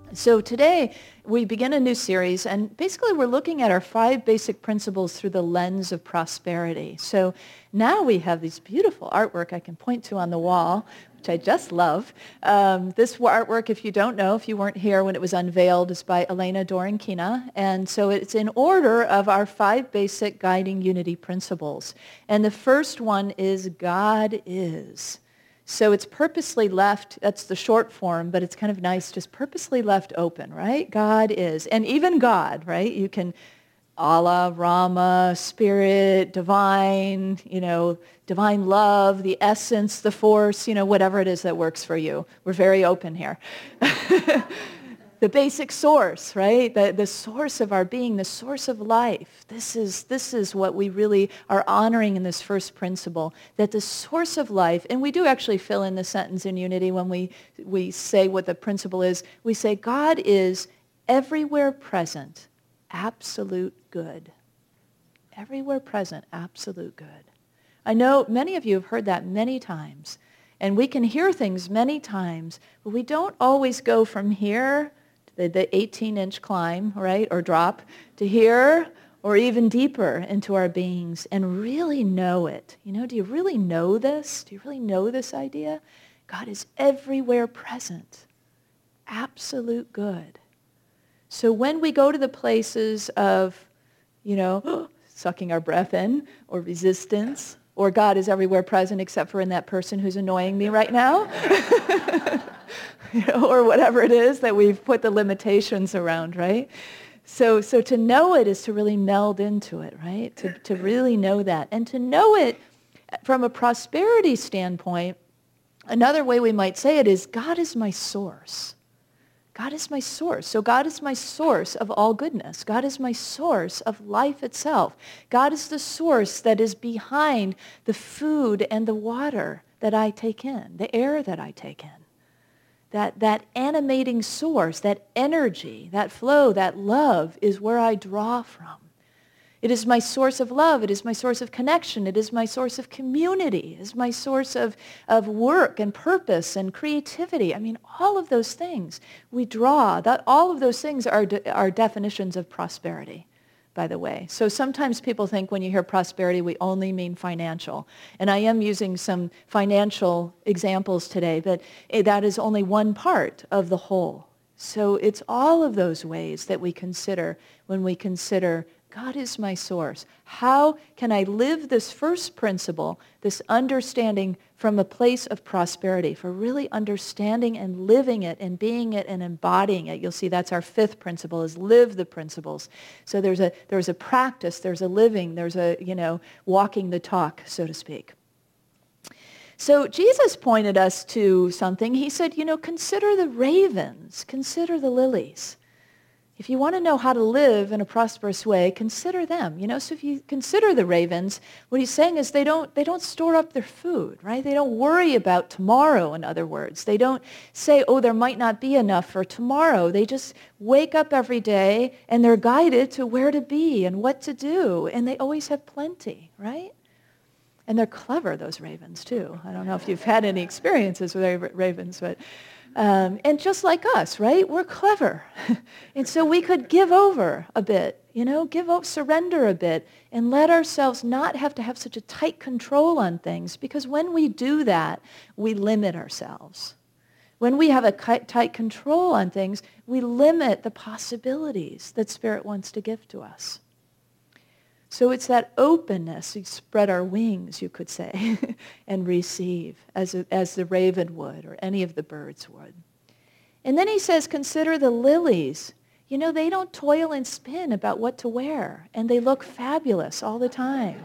So today we begin a new series, and basically we're looking at our 5 basic principles through the lens of prosperity. So now we have these beautiful artwork I can point to on the wall, which I just love. This artwork, if you don't know, if you weren't here when it was unveiled, is by Elena Doronkina. And so it's in order of our 5 basic guiding unity principles. And the first one is God is. So it's purposely left, that's the short form, but it's kind of nice, just purposely left open, right? God is. And even God, right? You can Allah, Rama, Spirit, Divine, Divine love, the essence, the force, whatever it is that works for you. We're very open here. The basic source, right? The source of our being, the source of life. This is what we really are honoring in this first principle, that the source of life, and we do actually fill in the sentence in unity when we say what the principle is. We say God is everywhere present, absolute good. Everywhere present, absolute good. I know many of you have heard that many times, and we can hear things many times, but we don't always go from here, the 18-inch climb, right, or drop, to here, or even deeper into our beings and really know it. Do you really know this? Do you really know this idea? God is everywhere present, absolute good. So when we go to the places of, sucking our breath in, or resistance, or God is everywhere present except for in that person who's annoying me right now, or whatever it is that we've put the limitations around, right? So to know it is to really meld into it, right? To really know that. And to know it from a prosperity standpoint, another way we might say it is God is my source. God is my source. So God is my source of all goodness. God is my source of life itself. God is the source that is behind the food and the water that I take in, the air that I take in. That animating source, that energy, that flow, that love is where I draw from. It is my source of love. It is my source of connection. It is my source of community. It is my source of work and purpose and creativity. I mean, all of those things we draw. All of those things are definitions of prosperity, by the way. So sometimes people think when you hear prosperity, we only mean financial. And I am using some financial examples today, but that is only one part of the whole. So it's all of those ways that we consider when we consider God is my source. How can I live this first principle, this understanding from a place of prosperity, for really understanding and living it and being it and embodying it? You'll see that's our 5th principle, is live the principles. So there's a practice, there's a living, there's a, walking the talk, so to speak. So Jesus pointed us to something. He said, consider the ravens, consider the lilies. If you want to know how to live in a prosperous way, consider them. So if you consider the ravens, what he's saying is they don't store up their food, right? They don't worry about tomorrow, in other words. They don't say, oh, there might not be enough for tomorrow. They just wake up every day and they're guided to where to be and what to do. And they always have plenty, right? And they're clever, those ravens, too. I don't know if you've had any experiences with ravens, but... and just like us, right? We're clever. And so we could give over a bit, surrender a bit, and let ourselves not have to have such a tight control on things, because when we do that, we limit ourselves. When we have a tight control on things, we limit the possibilities that Spirit wants to give to us. So it's that openness, we spread our wings, you could say, and receive, as the raven would, or any of the birds would. And then he says, consider the lilies. They don't toil and spin about what to wear, and they look fabulous all the time.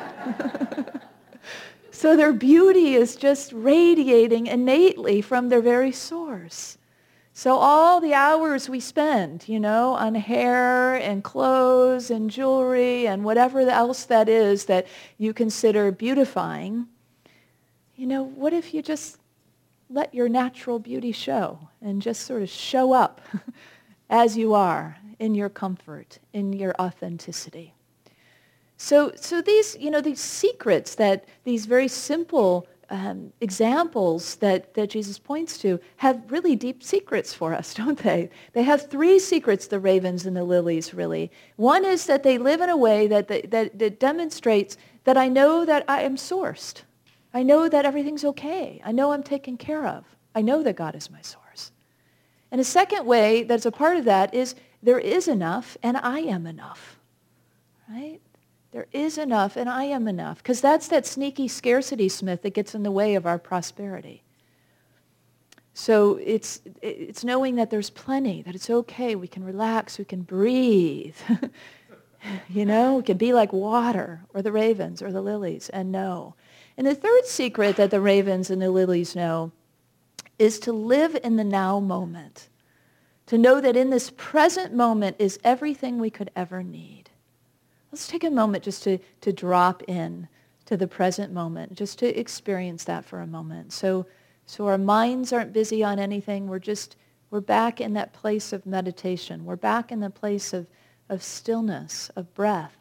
So their beauty is just radiating innately from their very source. So all the hours we spend, on hair and clothes and jewelry and whatever else that is that you consider beautifying, what if you just let your natural beauty show and just sort of show up as you are in your comfort, in your authenticity? So these, these secrets that these very simple examples that Jesus points to have really deep secrets for us, don't they? They have three secrets, the ravens and the lilies, really. One is that they live in a way that demonstrates that I know that I am sourced. I know that everything's okay. I know I'm taken care of. I know that God is my source. And a second way that's a part of that is there is enough and I am enough, right? There is enough and I am enough, because that's that sneaky scarcity smith that gets in the way of our prosperity. So it's knowing that there's plenty, that it's okay, we can relax, we can breathe. We can be like water or the ravens or the lilies and know. And the third secret that the ravens and the lilies know is to live in the now moment, to know that in this present moment is everything we could ever need. Let's take a moment just to drop in to the present moment, just to experience that for a moment. So our minds aren't busy on anything. We're back in that place of meditation. We're back in the place of stillness, of breath.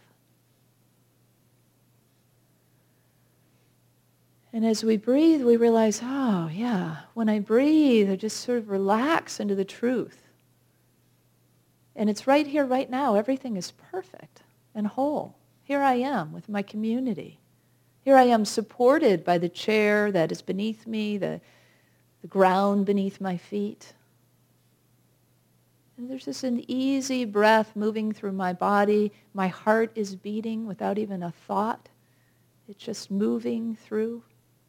And as we breathe, we realize, oh yeah, when I breathe, I just sort of relax into the truth. And it's right here, right now. Everything is perfect and whole. Here I am with my community. Here I am supported by the chair that is beneath me, the ground beneath my feet. And there's just an easy breath moving through my body. My heart is beating without even a thought. It's just moving through.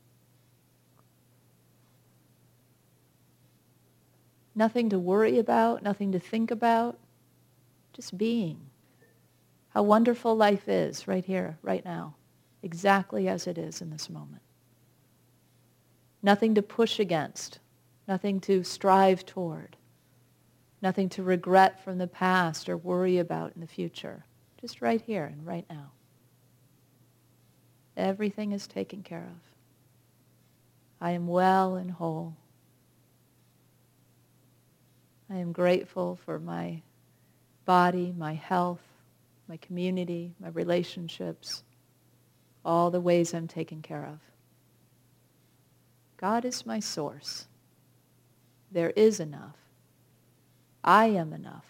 Nothing to worry about, nothing to think about, just being. How wonderful life is right here, right now, exactly as it is in this moment. Nothing to push against, nothing to strive toward, nothing to regret from the past or worry about in the future. Just right here and right now. Everything is taken care of. I am well and whole. I am grateful for my body, my health, my community, my relationships, all the ways I'm taken care of. God is my source. There is enough. I am enough.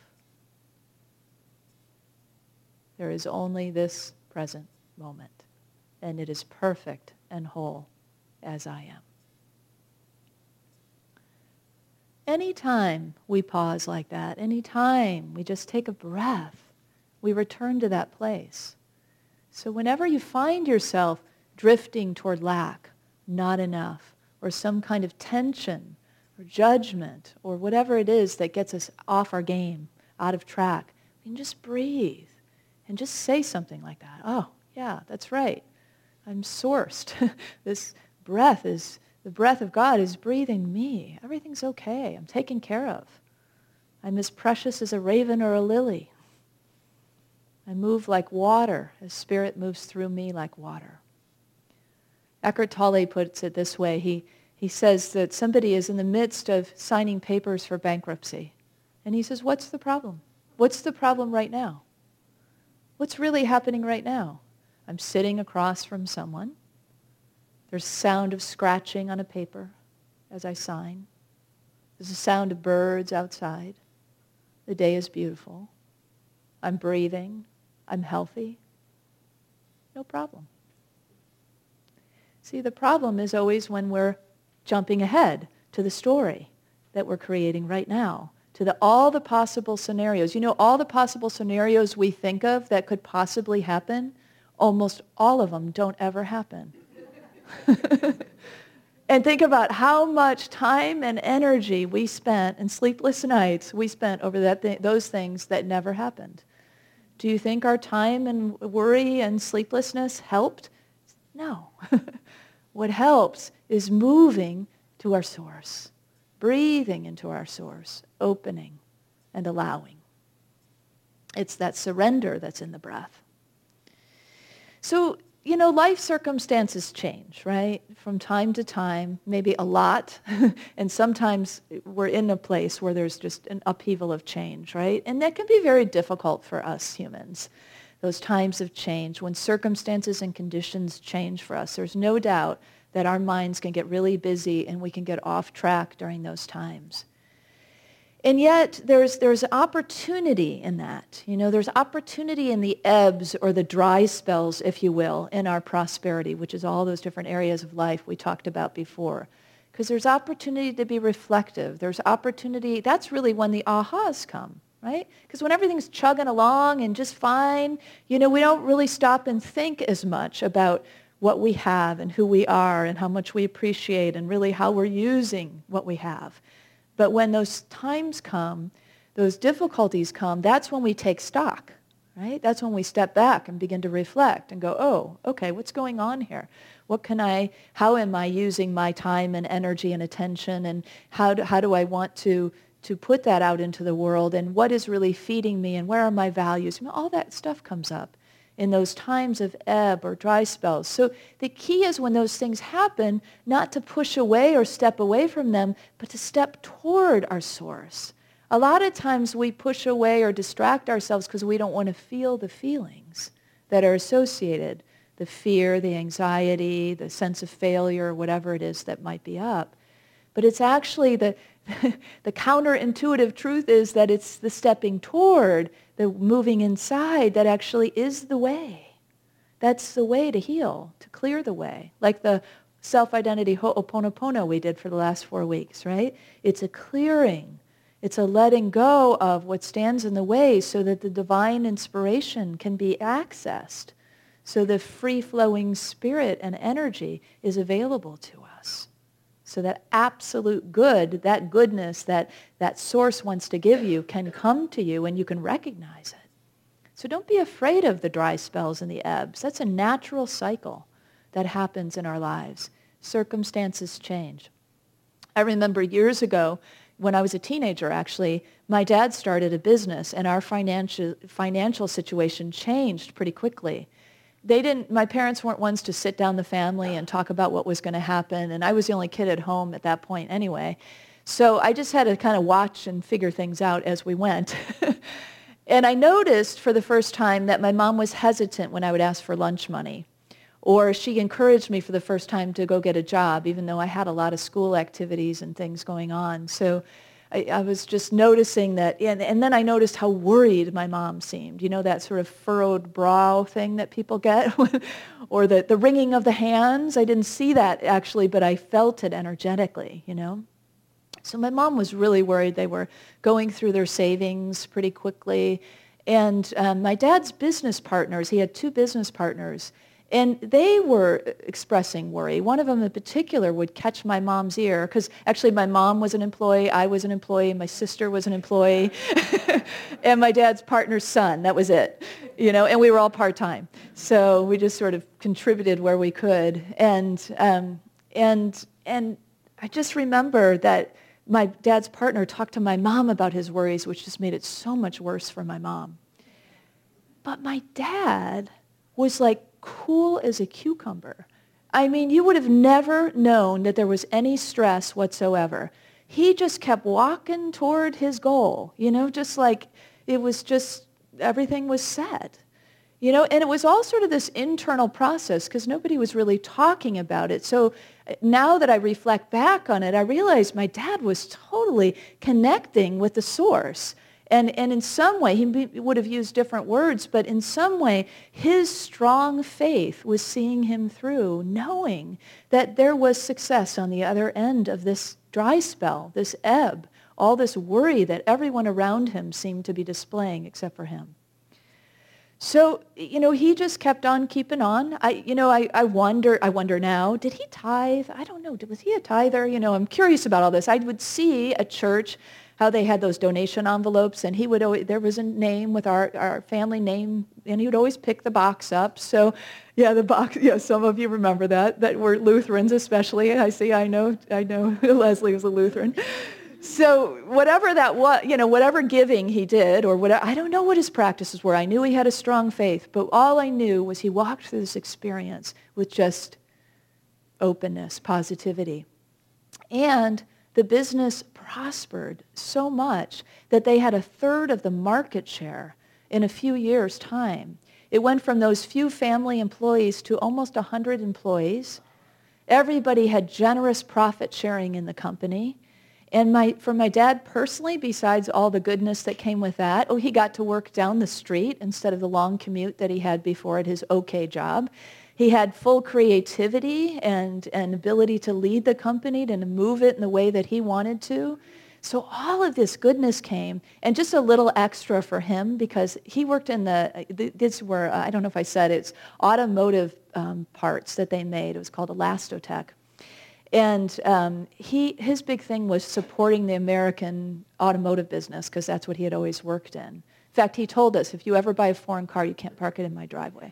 There is only this present moment, and it is perfect and whole as I am. Anytime we pause like that, anytime we just take a breath, we return to that place. So whenever you find yourself drifting toward lack, not enough, or some kind of tension or judgment or whatever it is that gets us off our game, out of track, we can just breathe and just say something like that. Oh, yeah, that's right. I'm sourced. This breath is, the breath of God is breathing me. Everything's okay. I'm taken care of. I'm as precious as a raven or a lily. I move like water as Spirit moves through me like water. Eckhart Tolle puts it this way. He says that somebody is in the midst of signing papers for bankruptcy. And he says, what's the problem? What's the problem right now? What's really happening right now? I'm sitting across from someone. There's sound of scratching on a paper as I sign. There's a sound of birds outside. The day is beautiful. I'm breathing. I'm healthy. No problem. See, the problem is always when we're jumping ahead to the story that we're creating right now, to all the possible scenarios. You know, all the possible scenarios we think of that could possibly happen, almost all of them don't ever happen. And think about how much time and energy we spent and sleepless nights we spent over those things that never happened. Do you think our time and worry and sleeplessness helped? No. What helps is moving to our source, breathing into our source, opening and allowing. It's that surrender that's in the breath. So, you know, life circumstances change, right? From time to time, maybe a lot. And sometimes we're in a place where there's just an upheaval of change, right? And that can be very difficult for us humans. Those times of change, when circumstances and conditions change for us, there's no doubt that our minds can get really busy and we can get off track during those times. And yet, there's opportunity in that. There's opportunity in the ebbs or the dry spells, if you will, in our prosperity, which is all those different areas of life we talked about before. Because there's opportunity to be reflective. There's opportunity, that's really when the ahas come, right? Because when everything's chugging along and just fine, we don't really stop and think as much about what we have and who we are and how much we appreciate and really how we're using what we have. But when those times come, those difficulties come, that's when we take stock, right? That's when we step back and begin to reflect and go, oh, okay, what's going on here? How am I using my time and energy and attention, and how do I want to put that out into the world, and what is really feeding me, and where are my values? All that stuff comes up in those times of ebb or dry spells. So the key is when those things happen, not to push away or step away from them, but to step toward our source. A lot of times we push away or distract ourselves because we don't want to feel the feelings that are associated, the fear, the anxiety, the sense of failure, whatever it is that might be up. But it's actually the counterintuitive truth is that it's the stepping toward, the moving inside that actually is the way. That's the way to heal, to clear the way. Like the self-identity Ho'oponopono we did for the last 4 weeks, right? It's a clearing. It's a letting go of what stands in the way so that the divine inspiration can be accessed. So the free-flowing spirit and energy is available to us. So that absolute good, that goodness that source wants to give you can come to you and you can recognize it. So don't be afraid of the dry spells and the ebbs. That's a natural cycle that happens in our lives. Circumstances change. I remember years ago, when I was a teenager actually, my dad started a business and our financial situation changed pretty quickly. My parents weren't ones to sit down the family and talk about what was going to happen, and I was the only kid at home at that point anyway. So I just had to kind of watch and figure things out as we went. And I noticed for the first time that my mom was hesitant when I would ask for lunch money, or she encouraged me for the first time to go get a job, even though I had a lot of school activities and things going on. So I was just noticing that, and then I noticed how worried my mom seemed. That sort of furrowed brow thing that people get, or the wringing of the hands. I didn't see that actually, but I felt it energetically, So my mom was really worried. They were going through their savings pretty quickly. And my dad's business partners, he had 2 business partners, and they were expressing worry. One of them in particular would catch my mom's ear, because actually my mom was an employee, I was an employee, my sister was an employee, and my dad's partner's son, that was it. And we were all part-time. So we just sort of contributed where we could. And I just remember that my dad's partner talked to my mom about his worries, which just made it so much worse for my mom. But my dad was like cool as a cucumber. I mean, you would have never known that there was any stress whatsoever. He just kept walking toward his goal, just like it was just, everything was set. And it was all sort of this internal process because nobody was really talking about it. So now that I reflect back on it, I realize my dad was totally connecting with the source. And in some way, he would have used different words, but in some way, his strong faith was seeing him through, knowing that there was success on the other end of this dry spell, this ebb, all this worry that everyone around him seemed to be displaying except for him. So, he just kept on keeping on. I wonder now, did he tithe? I don't know. Was he a tither? I'm curious about all this. I would see at church how they had those donation envelopes, and there was a name with our family name, and he would always pick the box up. So, the box, some of you remember that were Lutherans especially. I know Leslie was a Lutheran. So whatever that was, whatever giving he did, or whatever, I don't know what his practices were. I knew he had a strong faith, but all I knew was he walked through this experience with just openness, positivity. And the business prospered so much that they had 1/3 of the market share in a few years' time. It went from those few family employees to almost 100 employees. Everybody had generous profit sharing in the company. And for my dad personally, besides all the goodness that came with that, he got to work down the street instead of the long commute that he had before at his okay job. He had full creativity and ability to lead the company and to move it in the way that he wanted to. So all of this goodness came, and just a little extra for him because he worked in these were, I don't know if I said, it's automotive parts that they made. It was called Elastotech. And his big thing was supporting the American automotive business because that's what he had always worked in. In fact, he told us, if you ever buy a foreign car, you can't park it in my driveway.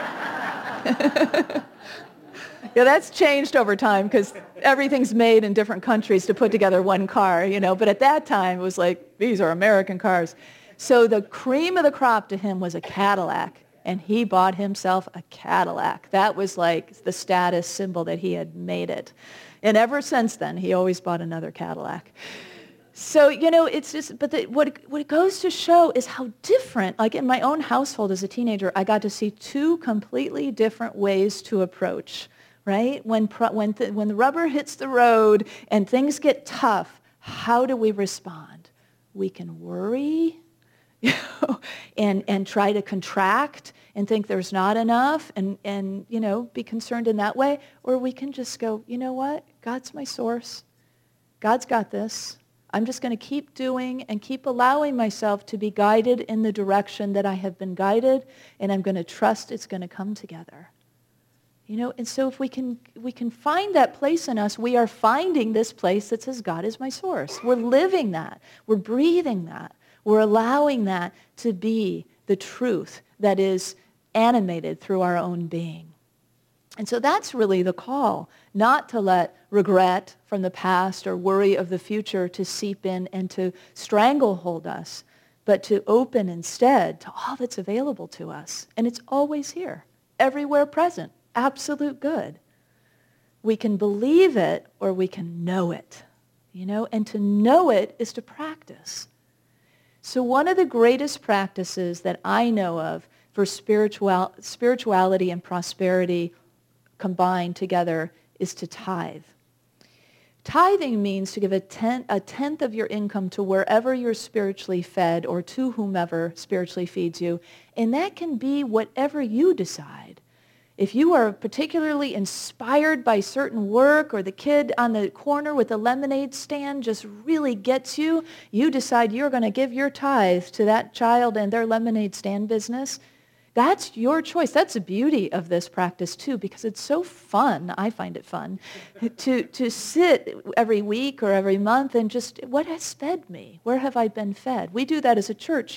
Yeah, that's changed over time because everything's made in different countries to put together one car, But at that time, it was like, these are American cars. So the cream of the crop to him was a Cadillac, and he bought himself a Cadillac. That was like the status symbol that he had made it. And ever since then, he always bought another Cadillac. So, it's just, but what it goes to show is how different, like in my own household as a teenager, I got to see two completely different ways to approach, right? When the rubber hits the road and things get tough, how do we respond? We can worry, and try to contract and think there's not enough and be concerned in that way. Or we can just go, you know what? God's my source. God's got this. I'm just going to keep doing and keep allowing myself to be guided in the direction that I have been guided, and I'm going to trust it's going to come together. And so if we can find that place in us, we are finding this place that says God is my source. We're living that. We're breathing that. We're allowing that to be the truth that is animated through our own being. And so that's really the call, not to let regret from the past or worry of the future to seep in and to stranglehold us, but to open instead to all that's available to us. And it's always here, everywhere present, absolute good. We can believe it or we can know it, and to know it is to practice. So one of the greatest practices that I know of for spirituality and prosperity combined together is to tithe. Tithing means to give a tenth of your income to wherever you're spiritually fed or to whomever spiritually feeds you. And that can be whatever you decide. If you are particularly inspired by certain work, or the kid on the corner with the lemonade stand just really gets you, you decide you're going to give your tithe to that child and their lemonade stand business. That's your choice. That's the beauty of this practice too, because it's so fun. I find it fun to sit every week or every month and just, what has fed me? Where have I been fed? We do that as a church,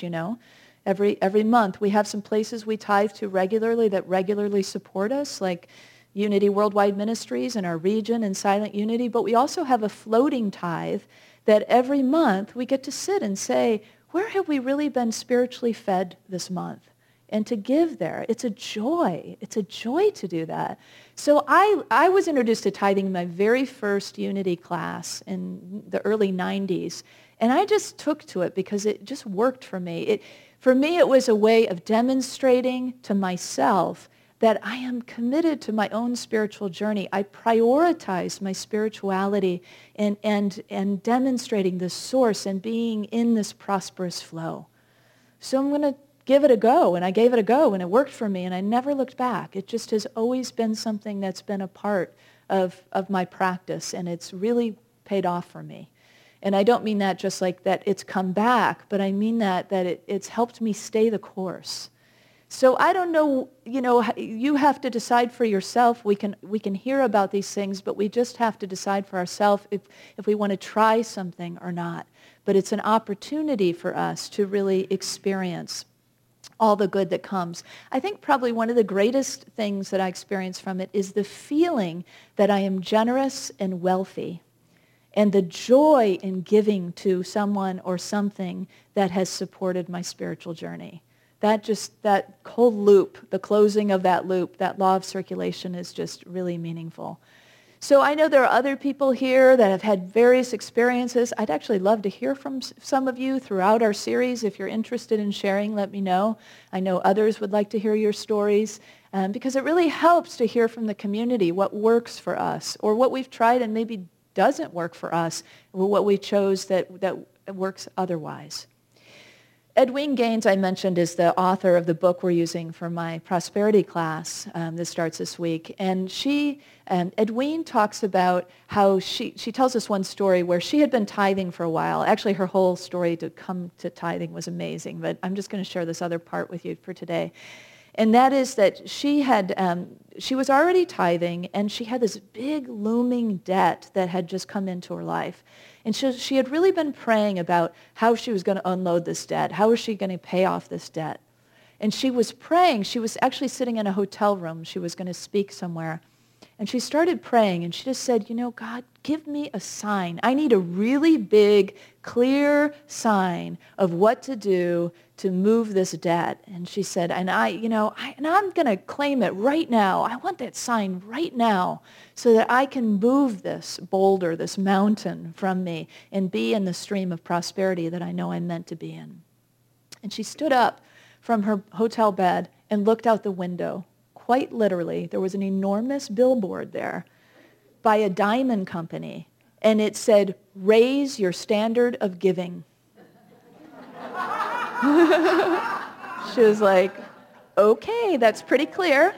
Every month we have some places we tithe to regularly that regularly support us, like Unity Worldwide Ministries in our region and Silent Unity. But we also have a floating tithe that every month we get to sit and say, where have we really been spiritually fed this month? And to give there. It's a joy. It's a joy to do that. So I was introduced to tithing in my very first Unity class in the early 90s. And I just took to it because it just worked for me. For me, it was a way of demonstrating to myself that I am committed to my own spiritual journey. I prioritize my spirituality and demonstrating the source and being in this prosperous flow. So I'm going to give it a go. And I gave it a go, and it worked for me, and I never looked back. It just has always been something that's been a part of my practice, and it's really paid off for me. And I don't mean that just like that it's come back, but I mean that it's helped me stay the course. So I don't know, you have to decide for yourself. We can hear about these things, but we just have to decide for ourselves if we want to try something or not. But it's an opportunity for us to really experience all the good that comes. I think probably one of the greatest things that I experience from it is the feeling that I am generous and wealthy, and the joy in giving to someone or something that has supported my spiritual journey. That whole loop, the closing of that loop, that law of circulation is just really meaningful. So I know there are other people here that have had various experiences. I'd actually love to hear from some of you throughout our series. If you're interested in sharing, let me know. I know others would like to hear your stories because it really helps to hear from the community what works for us or what we've tried and maybe doesn't work for us or what we chose that works otherwise. Edwene Gaines, I mentioned, is the author of the book we're using for my prosperity class that starts this week. And Edwene talks about how she tells us one story where she had been tithing for a while. Actually, her whole story to come to tithing was amazing, but I'm just going to share this other part with you for today. And that is that she was already tithing, and she had this big looming debt that had just come into her life. And she had really been praying about how she was going to unload this debt. How was she going to pay off this debt? And she was praying. She was actually sitting in a hotel room. She was going to speak somewhere. And she started praying, and she just said, God, give me a sign. I need a really big, clear sign of what to do to move this debt. And she said, and I'm going to claim it right now. I want that sign right now so that I can move this boulder, this mountain from me and be in the stream of prosperity that I know I'm meant to be in. And she stood up from her hotel bed and looked out the window. Quite literally, there was an enormous billboard there by a diamond company, and it said, "Raise your standard of giving." She was like, okay, that's pretty clear.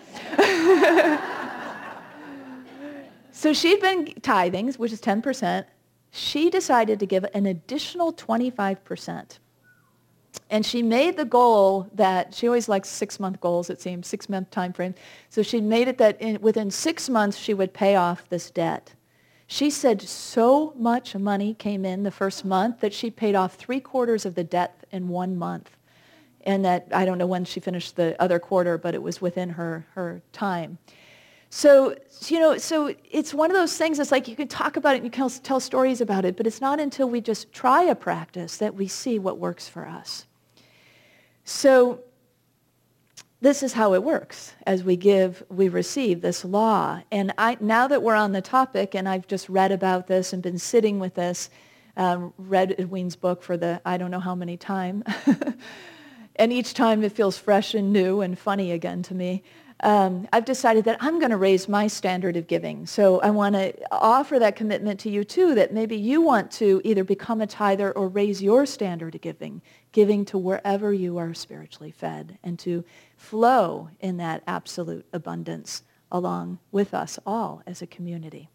So she'd been tithing, which is 10%. She decided to give an additional 25%. And she made the goal that, she always likes 6-month goals, it seems, 6-month time frame. So she made it that within 6 months she would pay off this debt. She said so much money came in the first month that she paid off 3/4 of the debt in 1 month. And that, I don't know when she finished the other quarter, but it was within her time. So, so it's one of those things, it's like you can talk about it and you can tell stories about it, but it's not until we just try a practice that we see what works for us. So this is how it works. As we give, we receive, this law. And now that we're on the topic, and I've just read about this and been sitting with this, read Edwene's book for the I don't know how many time, and each time it feels fresh and new and funny again to me. I've decided that I'm going to raise my standard of giving. So I want to offer that commitment to you too, that maybe you want to either become a tither or raise your standard of giving to wherever you are spiritually fed, and to flow in that absolute abundance along with us all as a community.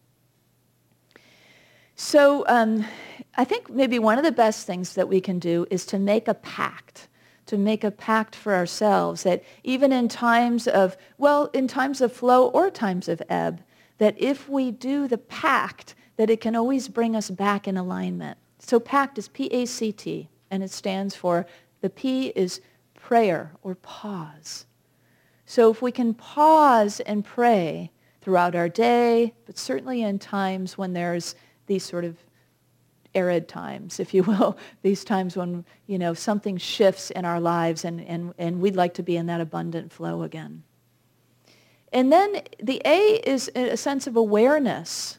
So I think maybe one of the best things that we can do is to make a pact. To make a pact for ourselves that even in times of flow or times of ebb, that if we do the pact, that it can always bring us back in alignment. So pact is P-A-C-T, and it stands for, the P is prayer or pause. So if we can pause and pray throughout our day, but certainly in times when there's these sort of arid times, if you will, these times when, something shifts in our lives and we'd like to be in that abundant flow again. And then the A is a sense of awareness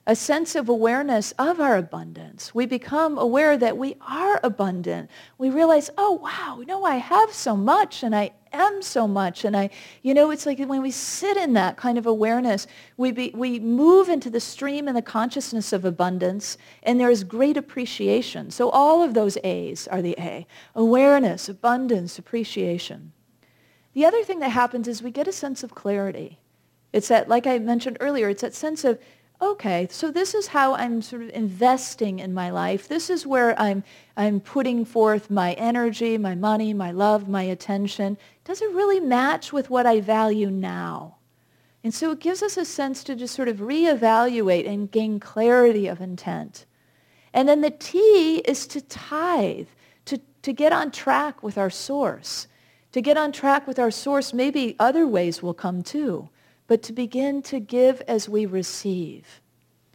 of our abundance. We become aware that we are abundant. We realize, oh, wow, I have so much and I am so much. And it's like when we sit in that kind of awareness, we move into the stream and the consciousness of abundance, and there is great appreciation. So all of those A's are the A: awareness, abundance, appreciation. The other thing that happens is we get a sense of clarity. It's that, like I mentioned earlier, it's that sense of, okay, so this is how I'm sort of investing in my life. This is where I'm putting forth my energy, my money, my love, my attention. Does it really match with what I value now? And so it gives us a sense to just sort of reevaluate and gain clarity of intent. And then the T is to tithe, to get on track with our source. To get on track with our source, maybe other ways will come too, but to begin to give as we receive.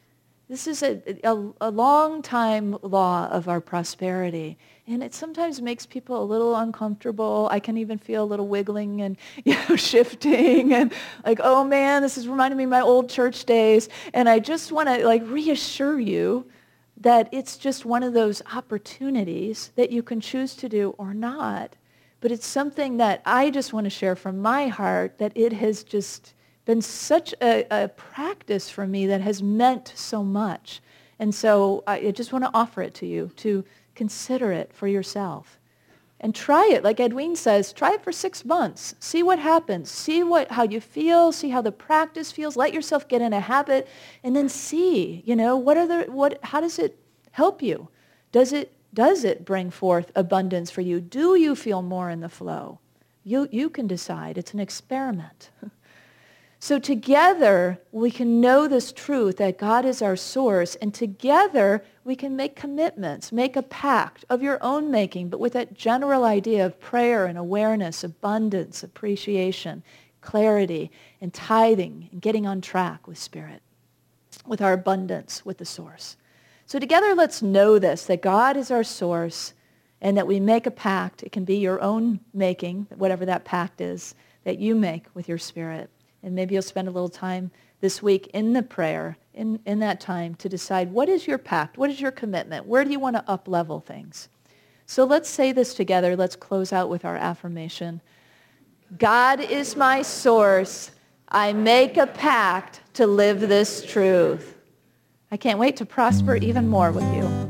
This is a long time law of our prosperity. And it sometimes makes people a little uncomfortable. I can even feel a little wiggling and shifting and like, oh man, this is reminding me of my old church days. And I just want to reassure you that it's just one of those opportunities that you can choose to do or not. But it's something that I just want to share from my heart, that it has just been such a practice for me that has meant so much. And so I just want to offer it to you to consider it for yourself. And try it. Like Edwene says, try it for 6 months. See what happens. See how you feel. See how the practice feels. Let yourself get in a habit. And then see, how does it help you? Does it bring forth abundance for you? Do you feel more in the flow? You can decide. It's an experiment. So together, we can know this truth that God is our source, and together we can make commitments, make a pact of your own making, but with that general idea of prayer and awareness, abundance, appreciation, clarity, and tithing, and getting on track with Spirit, with our abundance, with the source. So together, let's know this, that God is our source, and that we make a pact. It can be your own making, whatever that pact is, that you make with your Spirit. And maybe you'll spend a little time this week in the prayer, in that time, to decide what is your pact, what is your commitment, where do you want to up-level things. So let's say this together. Let's close out with our affirmation. God is my source. I make a pact to live this truth. I can't wait to prosper even more with you.